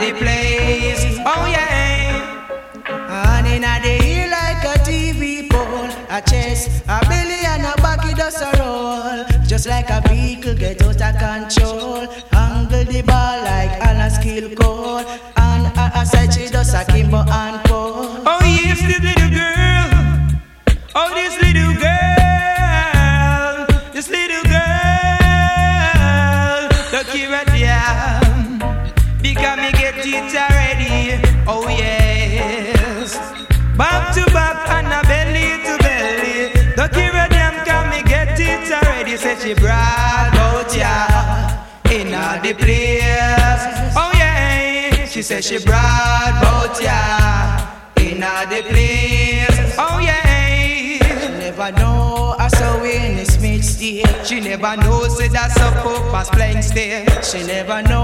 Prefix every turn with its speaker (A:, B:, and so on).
A: the place. Oh yeah.
B: And inna the ear like a TV pole, a chest, a belly and a back it does a roll. Just like a vehicle get out of control. Angle the ball like Anna skill code. And a side she does a Kimbo and Cole.
A: Oh yes, this little girl. Oh, this little girl. This little girl. Look here at them. Because me get it already. Oh yes. Back to back and a belly to belly. Look here at them. Can me get it already. Say she brag out ya in all the place. Oh yeah. She said she brag out ya in all the place. Oh yeah.
B: She never know I saw in the Smith steel.
A: She never knows that that's a purpose playing still.
B: She never know